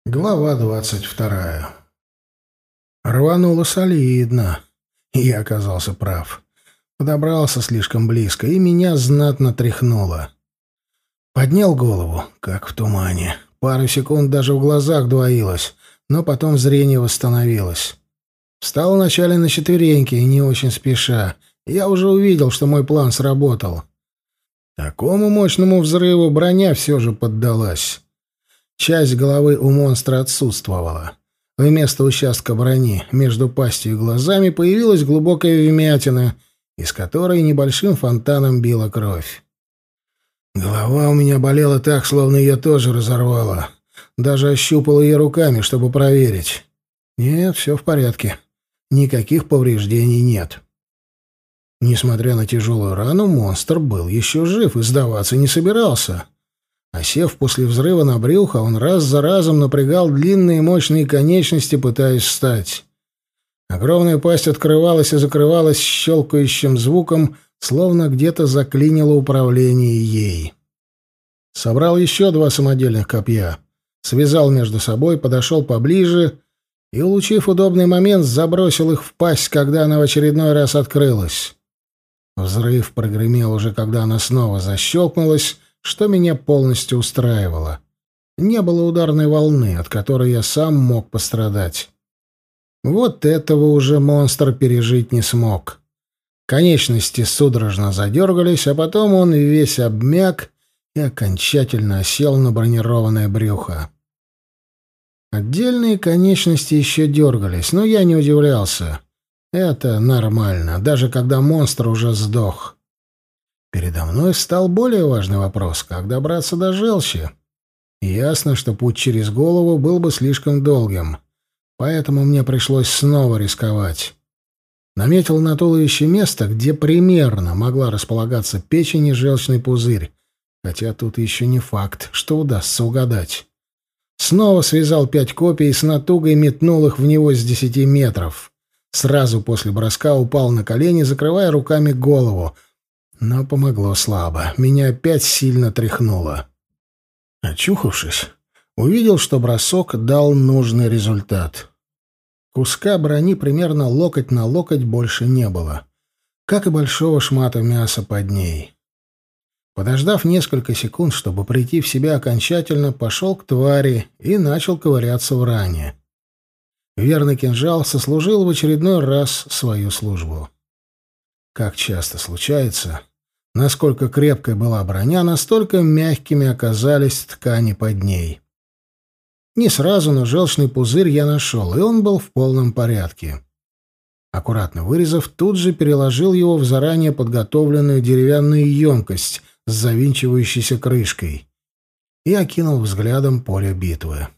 Глава 22. Рвануло солидно. И я оказался прав. Подобрался слишком близко, и меня знатно тряхнуло. Поднял голову, как в тумане. Пару секунд даже в глазах двоилось, но потом зрение восстановилось. Встал вначале на четвереньки, не очень спеша. Я уже увидел, что мой план сработал. Такому мощному взрыву броня все же поддалась. Часть головы у монстра отсутствовала. Вместо участка брони между пастью и глазами появилась глубокая вмятина, из которой небольшим фонтаном била кровь. Голова у меня болела так, словно ее тоже разорвало. Даже ощупал ее руками, чтобы проверить. Нет, все в порядке. Никаких повреждений нет. Несмотря на тяжелую рану, монстр был еще жив и сдаваться не собирался. Осев после взрыва на брюхо, он раз за разом напрягал длинные мощные конечности, пытаясь встать. Огромная пасть открывалась и закрывалась щелкающим звуком, словно где-то заклинило управление ей. Собрал еще два самодельных копья, связал между собой, подошел поближе и, улучив удобный момент, забросил их в пасть, когда она в очередной раз открылась. Взрыв прогремел уже, когда она снова защелкнулась, что меня полностью устраивало. Не было ударной волны, от которой я сам мог пострадать. Вот этого уже монстр пережить не смог. Конечности судорожно задергались, а потом он весь обмяк и окончательно осел на бронированное брюхо. Отдельные конечности еще дергались, но я не удивлялся. Это нормально, даже когда монстр уже сдох. Передо мной встал более важный вопрос: как добраться до желчи? Ясно, что путь через голову был бы слишком долгим, поэтому мне пришлось снова рисковать. Наметил на туловище место, где примерно могла располагаться печень и желчный пузырь, хотя тут еще не факт, что удастся угадать. Снова связал 5 копий и с натугой метнул их в него с 10 метров. Сразу после броска упал на колени, закрывая руками голову, но помогло слабо. Меня опять сильно тряхнуло. Очухавшись, увидел, что бросок дал нужный результат. Куска брони примерно локоть на локоть больше не было, как и большого шмата мяса под ней. Подождав несколько секунд, чтобы прийти в себя окончательно, пошел к твари и начал ковыряться в ране. Верный кинжал сослужил в очередной раз свою службу. Как часто случается, насколько крепкой была броня, настолько мягкими оказались ткани под ней. Не сразу, но желчный пузырь я нашел, и он был в полном порядке. Аккуратно вырезав, тут же переложил его в заранее подготовленную деревянную емкость с завинчивающейся крышкой и окинул взглядом поле битвы.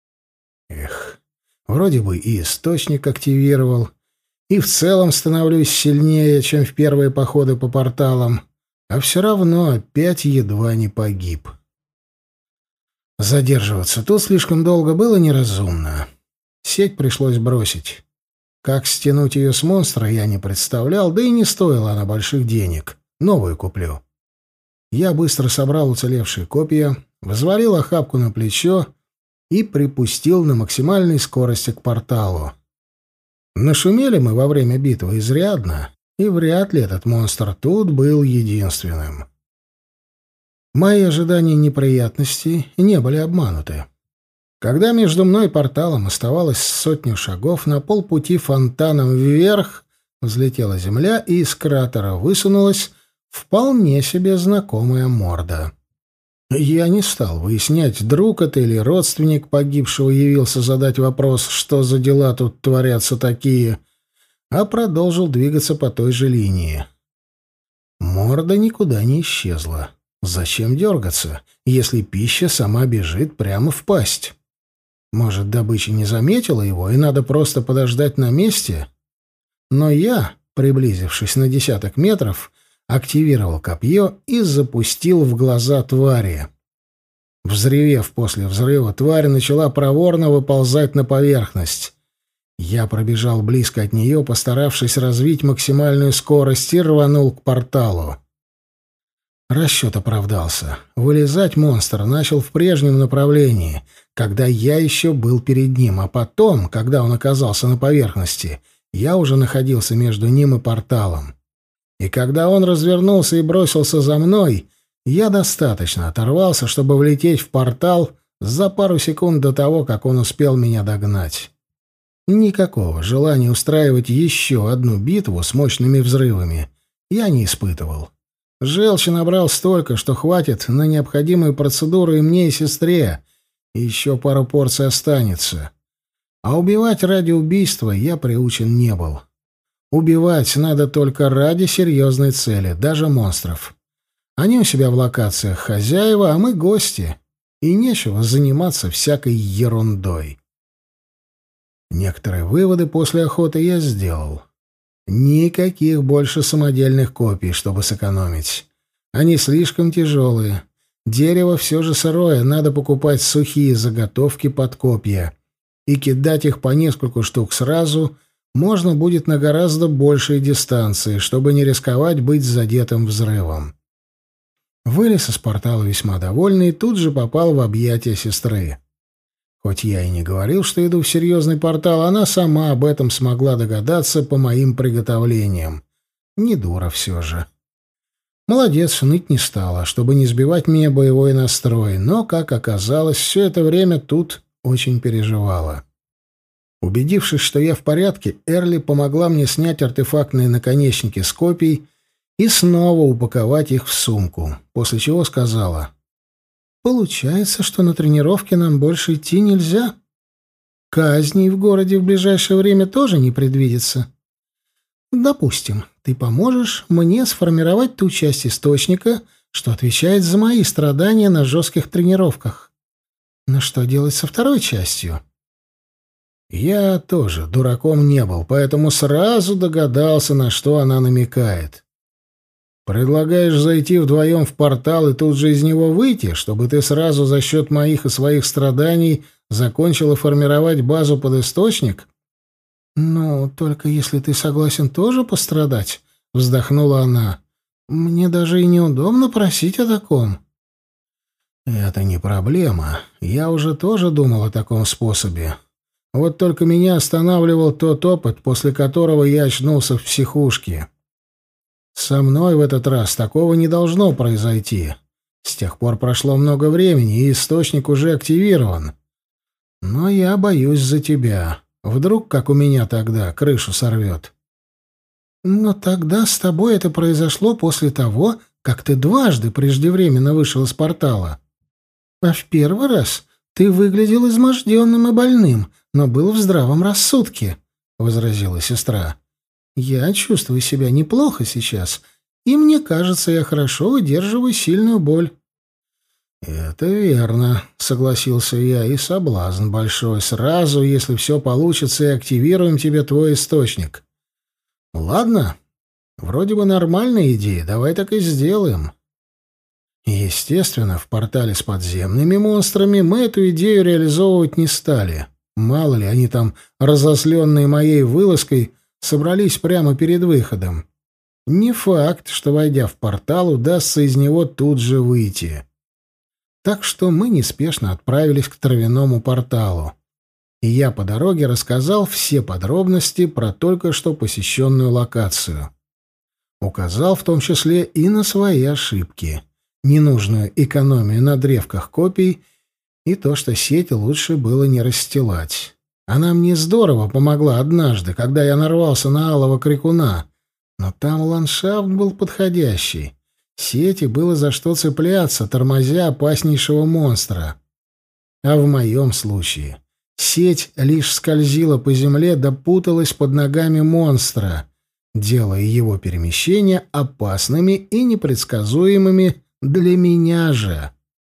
Вроде бы и источник активировал, и в целом становлюсь сильнее, чем в первые походы по порталам, а все равно опять едва не погиб. Задерживаться тут слишком долго было неразумно. Сеть пришлось бросить. Как стянуть ее с монстра, я не представлял, да и не стоила она больших денег. Новую куплю. Я быстро собрал уцелевшие копья, взвалил охапку на плечо и припустил на максимальной скорости к порталу. Нашумели мы во время битвы изрядно, и вряд ли этот монстр тут был единственным. Мои ожидания неприятностей не были обмануты. Когда между мной и порталом оставалось 100 шагов, на полпути фонтаном вверх взлетела земля, и из кратера высунулась вполне себе знакомая морда. Я не стал выяснять, друг это или родственник погибшего явился задать вопрос, что за дела тут творятся такие, а продолжил двигаться по той же линии. Морда никуда не исчезла. Зачем дергаться, если пища сама бежит прямо в пасть? Может, добыча не заметила его, и надо просто подождать на месте? Но я, приблизившись на 10 метров, активировал копье и запустил в глаза твари. Взревев после взрыва, тварь начала проворно выползать на поверхность. Я пробежал близко от нее, постаравшись развить максимальную скорость, и рванул к порталу. Расчет оправдался. Вылезать монстр начал в прежнем направлении, когда я еще был перед ним, а потом, когда он оказался на поверхности, я уже находился между ним и порталом. И когда он развернулся и бросился за мной, я достаточно оторвался, чтобы влететь в портал за пару секунд до того, как он успел меня догнать. Никакого желания устраивать еще одну битву с мощными взрывами я не испытывал. Желчи набрал столько, что хватит на необходимую процедуру и мне, и сестре, и еще пару порций останется. А убивать ради убийства я приучен не был. Убивать надо только ради серьезной цели, даже монстров. Они у себя в локациях хозяева, а мы гости, и нечего заниматься всякой ерундой. Некоторые выводы после охоты я сделал. Никаких больше самодельных копий, чтобы сэкономить. Они слишком тяжелые. Дерево все же сырое, надо покупать сухие заготовки под копья. И кидать их по нескольку штук сразу можно будет на гораздо большей дистанции, чтобы не рисковать быть задетым взрывом. Вылез из портала весьма довольный и тут же попал в объятия сестры. Хоть я и не говорил, что иду в серьезный портал, она сама об этом смогла догадаться по моим приготовлениям. Не дура все же. Молодец, ныть не стала, чтобы не сбивать меня боевой настрой, но, как оказалось, все это время тут очень переживала. Убедившись, что я в порядке, Эрли помогла мне снять артефактные наконечники с копий и снова упаковать их в сумку, после чего сказала: «Получается, что на тренировке нам больше идти нельзя. Казней в городе в ближайшее время тоже не предвидится. Допустим, ты поможешь мне сформировать ту часть источника, что отвечает за мои страдания на жестких тренировках. Но что делать со второй частью?» Я тоже дураком не был, поэтому сразу догадался, на что она намекает. «Предлагаешь зайти вдвоем в портал и тут же из него выйти, чтобы ты сразу за счет моих и своих страданий закончила формировать базу под источник?» «Ну, только если ты согласен тоже пострадать», — вздохнула она. «Мне даже и неудобно просить о таком». «Это не проблема. Я уже тоже думал о таком способе. Вот только меня останавливал тот опыт, после которого я очнулся в психушке. Со мной в этот раз такого не должно произойти. С тех пор прошло много времени, и источник уже активирован. Но я боюсь за тебя. Вдруг, как у меня тогда, крышу сорвет». «Но тогда с тобой это произошло после того, как ты дважды преждевременно вышел из портала. А в первый раз ты выглядел изможденным и больным, но был в здравом рассудке», — возразила сестра. «Я чувствую себя неплохо сейчас, и мне кажется, я хорошо выдерживаю сильную боль». «Это верно», — согласился я, — «и соблазн большой. Сразу, если все получится, и активируем тебе твой источник. Ладно, вроде бы нормальная идея, давай так и сделаем». Естественно, в портале с подземными монстрами мы эту идею реализовывать не стали. Мало ли, они там, разосленные моей вылазкой, собрались прямо перед выходом. Не факт, что, войдя в портал, удастся из него тут же выйти. Так что мы неспешно отправились к травяному порталу. И я по дороге рассказал все подробности про только что посещенную локацию. Указал в том числе и на свои ошибки. Ненужную экономию на древках копий и то, что сеть лучше было не расстилать. Она мне здорово помогла однажды, когда я нарвался на алого крикуна, но там ландшафт был подходящий. Сети было за что цепляться, тормозя опаснейшего монстра. А в моем случае сеть лишь скользила по земле да путалась под ногами монстра, делая его перемещения опасными и непредсказуемыми для меня же.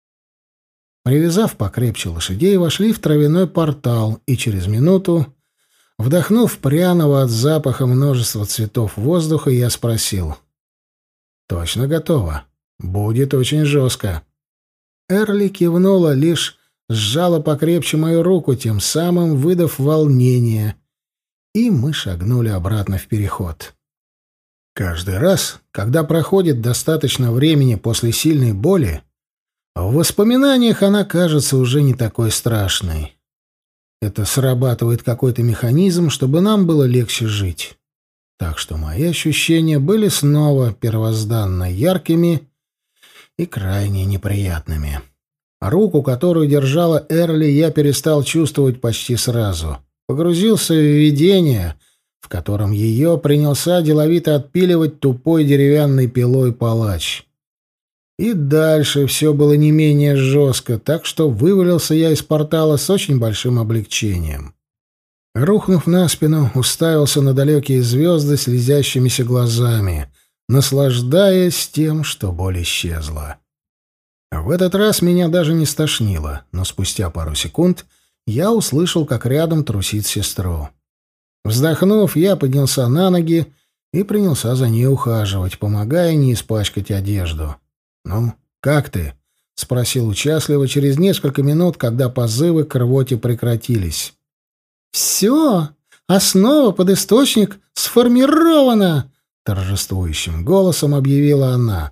Привязав покрепче лошадей, вошли в травяной портал, и через минуту, вдохнув пряного от запаха множества цветов воздуха, я спросил: «Точно готово? Будет очень жестко». Эрли кивнула, лишь сжала покрепче мою руку, тем самым выдав волнение, и мы шагнули обратно в переход. Каждый раз, когда проходит достаточно времени после сильной боли, в воспоминаниях она кажется уже не такой страшной. Это срабатывает какой-то механизм, чтобы нам было легче жить. Так что мои ощущения были снова первозданно яркими и крайне неприятными. Руку, которую держала Эрли, я перестал чувствовать почти сразу. Погрузился в видение, в котором ее принялся деловито отпиливать тупой деревянной пилой палач. И дальше все было не менее жестко, так что вывалился я из портала с очень большим облегчением. Рухнув на спину, уставился на далекие звезды слезящимися глазами, наслаждаясь тем, что боль исчезла. В этот раз меня даже не стошнило, но спустя пару секунд я услышал, как рядом трусит сестру. Вздохнув, я поднялся на ноги и принялся за ней ухаживать, помогая не испачкать одежду. «Ну, как ты?» — спросил участливо через несколько минут, когда позывы к рвоте прекратились. «Все, основа под источник сформирована!» — торжествующим голосом объявила она.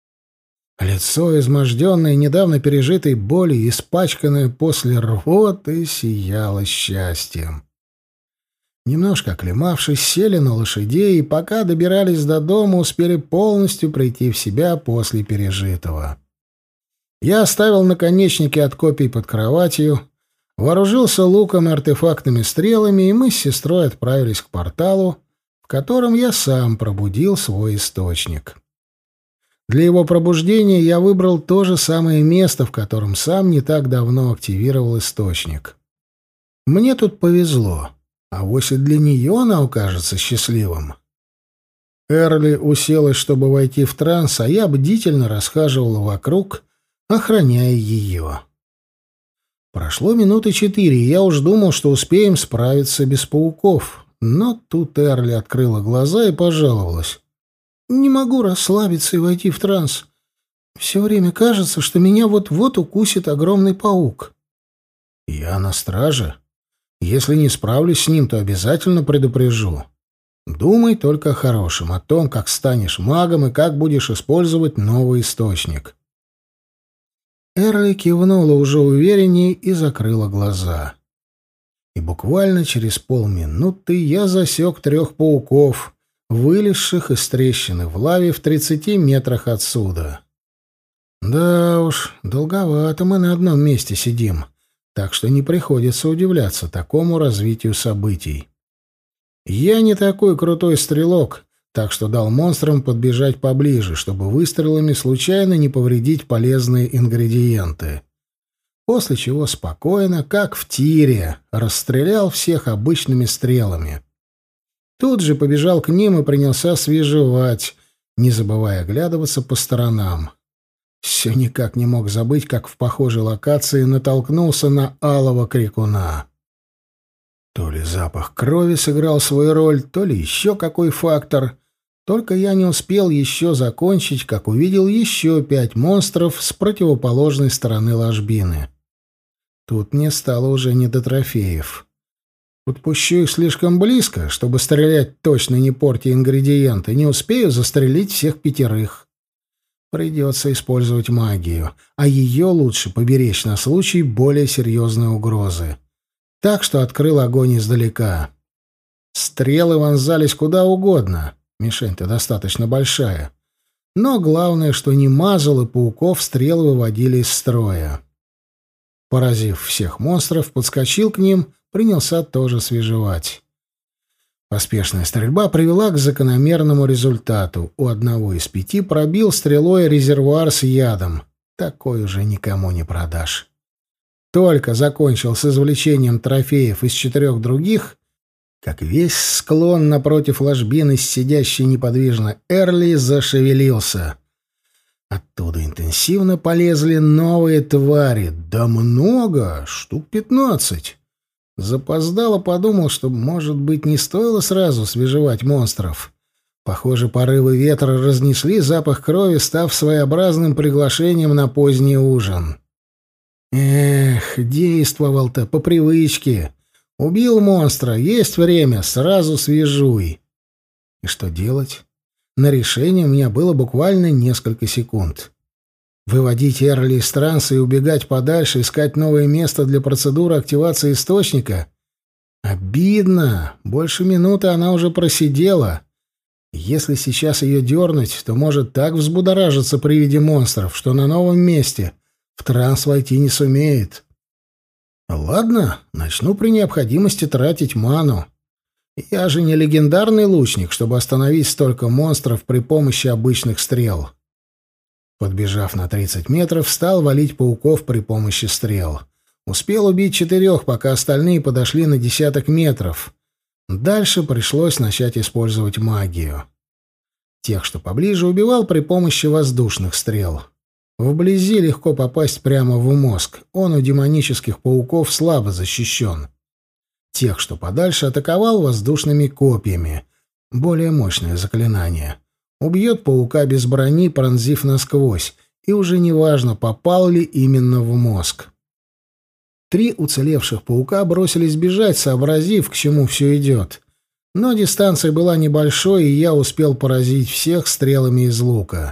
Лицо, изможденное недавно пережитой болью, испачканное после рвоты, сияло счастьем. Немножко оклемавшись, сели на лошадей и, пока добирались до дома, успели полностью прийти в себя после пережитого. Я оставил наконечники от копий под кроватью, вооружился луком и артефактными стрелами, и мы с сестрой отправились к порталу, в котором я сам пробудил свой источник. Для его пробуждения я выбрал то же самое место, в котором сам не так давно активировал источник. Мне тут повезло, а вось и для нее она окажется счастливым. Эрли уселась, чтобы войти в транс, а я бдительно расхаживал вокруг, охраняя ее. Прошло минуты 4, и я уж думал, что успеем справиться без пауков. Но тут Эрли открыла глаза и пожаловалась. «Не могу расслабиться и войти в транс. Все время кажется, что меня вот-вот укусит огромный паук». «Я на страже. Если не справлюсь с ним, то обязательно предупрежу. Думай только о хорошем, о том, как станешь магом и как будешь использовать новый источник». Эрли кивнула уже увереннее и закрыла глаза. И буквально через полминуты я засек 3 пауков, вылезших из трещины в лаве в 30 метрах отсюда. Да уж, долговато мы на одном месте сидим, так что не приходится удивляться такому развитию событий. Я не такой крутой стрелок, так что дал монстрам подбежать поближе, чтобы выстрелами случайно не повредить полезные ингредиенты. После чего спокойно, как в тире, расстрелял всех обычными стрелами. Тут же побежал к ним и принялся свежевать, не забывая оглядываться по сторонам. Все никак не мог забыть, как в похожей локации натолкнулся на алого крикуна. То ли запах крови сыграл свою роль, то ли еще какой фактор. Только я не успел еще закончить, как увидел еще 5 монстров с противоположной стороны ложбины. Тут мне стало уже не до трофеев. Подпущу их слишком близко, чтобы стрелять точно не портя ингредиенты, не успею застрелить всех 5. Придется использовать магию, а ее лучше поберечь на случай более серьезной угрозы. Так что открыл огонь издалека. Стрелы вонзались куда угодно, мишень-то достаточно большая. Но главное, что не мазал, и пауков стрелы выводили из строя. Поразив всех монстров, подскочил к ним, принялся тоже свежевать. Поспешная стрельба привела к закономерному результату. У одного из 5 пробил стрелой резервуар с ядом. Такой уже никому не продашь. Только закончил с извлечением трофеев из 4 других, как весь склон напротив ложбины, сидящий неподвижно Эрли, зашевелился. Оттуда интенсивно полезли новые твари. Да много, штук 15. Запоздало подумал, что, может быть, не стоило сразу свежевать монстров. Похоже, порывы ветра разнесли запах крови, став своеобразным приглашением на поздний ужин. Эх, действовал-то по привычке. Убил монстра, есть время, сразу свежуй. И что делать? На решение у меня было буквально несколько секунд. Выводить Эрли из транса и убегать подальше, искать новое место для процедуры активации источника? Обидно. Больше минуты она уже просидела. Если сейчас ее дернуть, то может так взбудоражиться при виде монстров, что на новом месте в транс войти не сумеет. Ладно, начну при необходимости тратить ману. Я же не легендарный лучник, чтобы остановить столько монстров при помощи обычных стрел. Подбежав на 30 метров, стал валить пауков при помощи стрел. Успел убить 4, пока остальные подошли на десяток метров. Дальше пришлось начать использовать магию. Тех, что поближе, убивал при помощи воздушных стрел. Вблизи легко попасть прямо в мозг. Он у демонических пауков слабо защищен. Тех, что подальше, атаковал воздушными копьями. Более мощное заклинание. Убьет паука без брони, пронзив насквозь, и уже неважно, попал ли именно в мозг. 3 уцелевших паука бросились бежать, сообразив, к чему все идет. Но дистанция была небольшой, и я успел поразить всех стрелами из лука.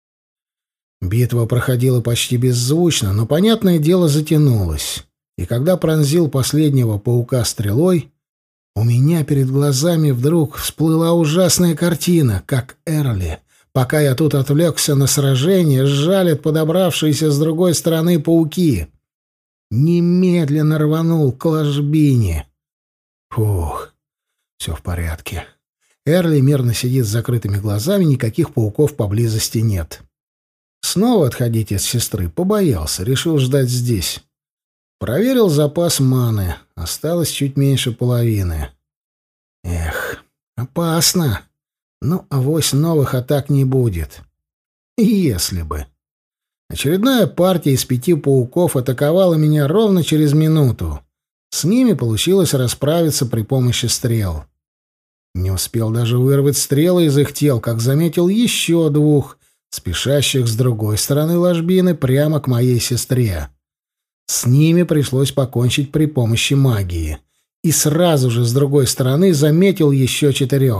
Битва проходила почти беззвучно, но, понятное дело, затянулась. И когда пронзил последнего паука стрелой, у меня перед глазами вдруг всплыла ужасная картина, как Эрли, пока я тут отвлекся на сражение, сжалит подобравшиеся с другой стороны пауки. Немедленно рванул к ложбине. Фух, все в порядке. Эрли мирно сидит с закрытыми глазами, никаких пауков поблизости нет. Снова отходить от сестры побоялся, решил ждать здесь. Проверил запас маны. Осталось чуть меньше половины. Эх, опасно. Ну, авось новых атак не будет. Если бы. Очередная партия из 5 пауков атаковала меня ровно через минуту. С ними получилось расправиться при помощи стрел. Не успел даже вырвать стрелы из их тел, как заметил еще 2, спешащих с другой стороны ложбины прямо к моей сестре. С ними пришлось покончить при помощи магии. И сразу же с другой стороны заметил еще 4.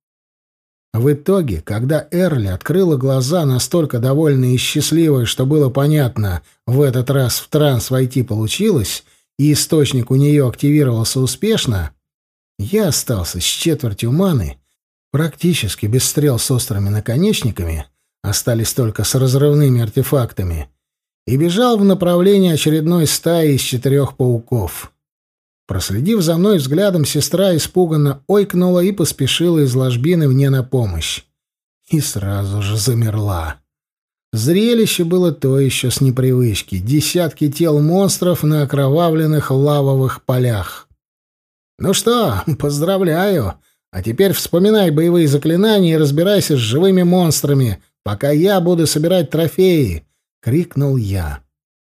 В итоге, когда Эрли открыла глаза, настолько довольная и счастливая, что было понятно, в этот раз в транс войти получилось, и источник у нее активировался успешно, я остался с 1/4 маны, практически без стрел с острыми наконечниками, остались только с разрывными артефактами, и бежал в направлении очередной стаи из 4 пауков. Проследив за мной взглядом, сестра испуганно ойкнула и поспешила из ложбины мне на помощь. И сразу же замерла. Зрелище было то еще с непривычки. Десятки тел монстров на окровавленных лавовых полях. «Ну что, поздравляю! А теперь вспоминай боевые заклинания и разбирайся с живыми монстрами, пока я буду собирать трофеи!» — крикнул я.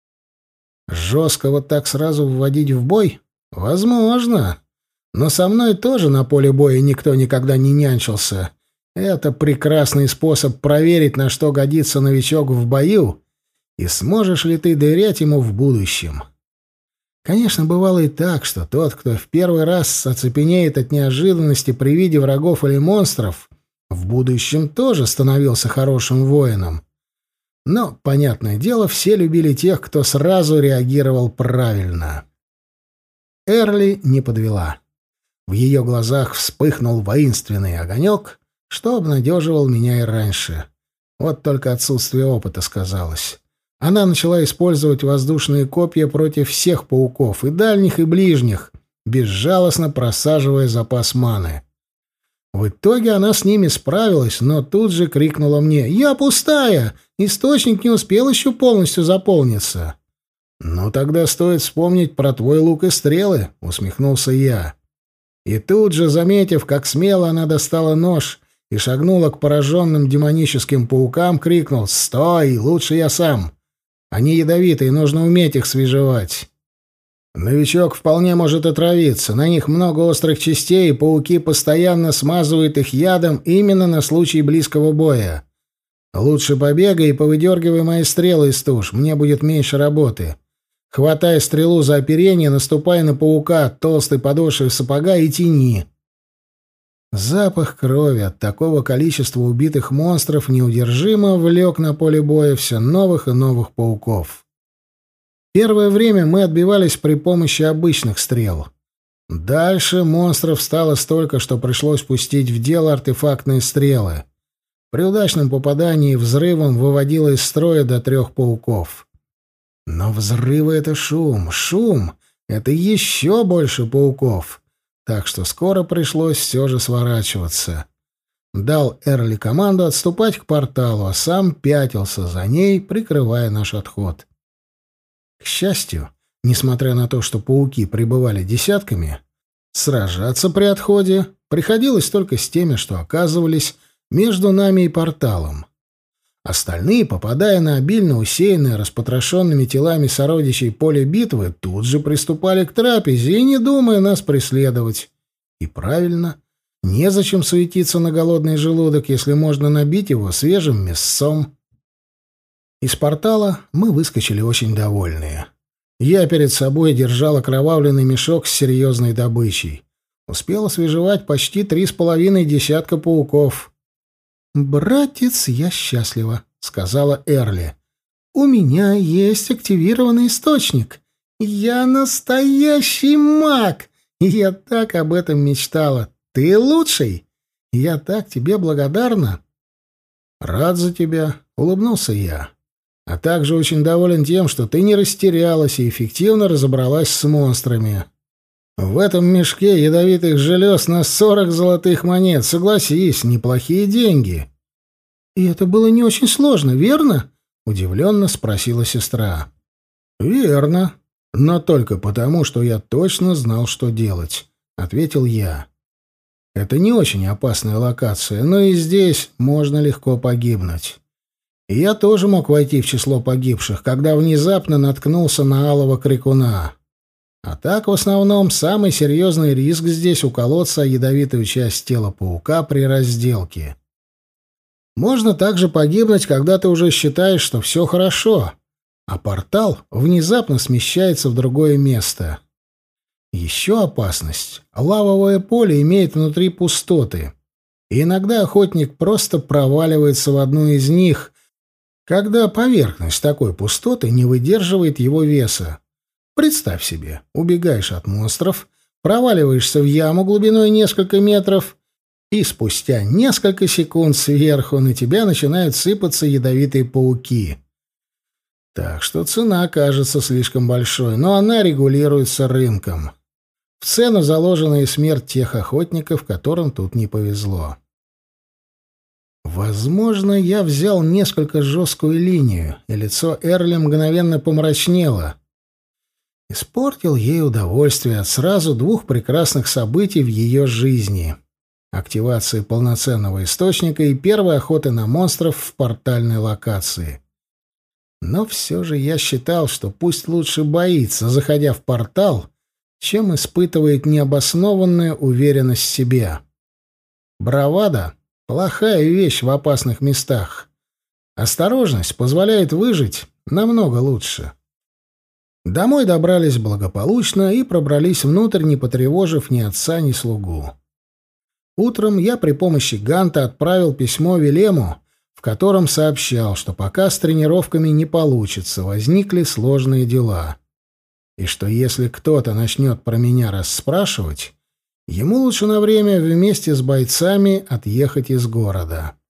Жестко вот так сразу вводить в бой? Возможно. Но со мной тоже на поле боя никто никогда не нянчился. Это прекрасный способ проверить, на что годится новичок в бою, и сможешь ли ты доверять ему в будущем. Конечно, бывало и так, что тот, кто в первый раз оцепенеет от неожиданности при виде врагов или монстров, в будущем тоже становился хорошим воином. Но, понятное дело, все любили тех, кто сразу реагировал правильно. Эрли не подвела. В ее глазах вспыхнул воинственный огонек, что обнадеживал меня и раньше. Вот только отсутствие опыта сказалось. Она начала использовать воздушные копья против всех пауков, и дальних, и ближних, безжалостно просаживая запас маны. В итоге она с ними справилась, но тут же крикнула мне: «Я пустая! Источник не успел еще полностью заполниться!» «Ну, тогда стоит вспомнить про твой лук и стрелы», — усмехнулся я. И тут же, заметив, как смело она достала нож и шагнула к пораженным демоническим паукам, крикнул: «Стой! Лучше я сам! Они ядовитые, нужно уметь их свежевать!» Новичок вполне может отравиться, на них много острых частей, и пауки постоянно смазывают их ядом именно на случай близкого боя. Лучше побегай и повыдергивай мои стрелы из туш, мне будет меньше работы. Хватай стрелу за оперение, наступай на паука толстой подошвой сапога и тяни. Запах крови от такого количества убитых монстров неудержимо влек на поле боя все новых и новых пауков. Первое время мы отбивались при помощи обычных стрел. Дальше монстров стало столько, что пришлось пустить в дело артефактные стрелы. При удачном попадании взрывом выводило из строя до 3 пауков. Но взрывы — это шум, шум — это еще больше пауков. Так что скоро пришлось все же сворачиваться. Дал Эрли команду отступать к порталу, а сам пятился за ней, прикрывая наш отход. К счастью, несмотря на то, что пауки прибывали десятками, сражаться при отходе приходилось только с теми, что оказывались между нами и порталом. Остальные, попадая на обильно усеянное распотрошенными телами сородичей поле битвы, тут же приступали к трапезе и не думая нас преследовать. И правильно, незачем суетиться на голодный желудок, если можно набить его свежим мясцом. Из портала мы выскочили очень довольные. Я перед собой держал окровавленный мешок с серьезной добычей. Успел освежевать почти 3,5 десятка пауков. «Братец, я счастлива», — сказала Эрли. «У меня есть активированный источник. Я настоящий маг. Я так об этом мечтала. Ты лучший. Я так тебе благодарна». «Рад за тебя», — улыбнулся я. «А также очень доволен тем, что ты не растерялась и эффективно разобралась с монстрами. В этом мешке ядовитых желез на 40 золотых монет. Согласись, неплохие деньги». «И это было не очень сложно, верно?» — удивленно спросила сестра. «Верно. Но только потому, что я точно знал, что делать», — ответил я. «Это не очень опасная локация, но и здесь можно легко погибнуть. И я тоже мог войти в число погибших, когда внезапно наткнулся на алого крикуна. А так, в основном, самый серьезный риск здесь уколоться о ядовитую часть тела паука при разделке. Можно также погибнуть, когда ты уже считаешь, что все хорошо, а портал внезапно смещается в другое место. Еще опасность. Лавовое поле имеет внутри пустоты, и иногда охотник просто проваливается в одну из них, когда поверхность такой пустоты не выдерживает его веса. Представь себе, убегаешь от монстров, проваливаешься в яму глубиной несколько метров, и спустя несколько секунд сверху на тебя начинают сыпаться ядовитые пауки. Так что цена кажется слишком большой, но она регулируется рынком. В цену заложена и смерть тех охотников, которым тут не повезло. Возможно, я взял несколько жесткую линию, и лицо Эрли мгновенно помрачнело. Испортил ей удовольствие от сразу 2 прекрасных событий в ее жизни: активации полноценного источника и первой охоты на монстров в портальной локации. Но все же я считал, что пусть лучше боится, заходя в портал, чем испытывает необоснованную уверенность в себе. Бравада — плохая вещь в опасных местах. Осторожность позволяет выжить намного лучше. Домой добрались благополучно и пробрались внутрь, не потревожив ни отца, ни слугу. Утром я при помощи Ганта отправил письмо Вилему, в котором сообщал, что пока с тренировками не получится, возникли сложные дела. И что если кто-то начнет про меня расспрашивать, ему лучше на время вместе с бойцами отъехать из города.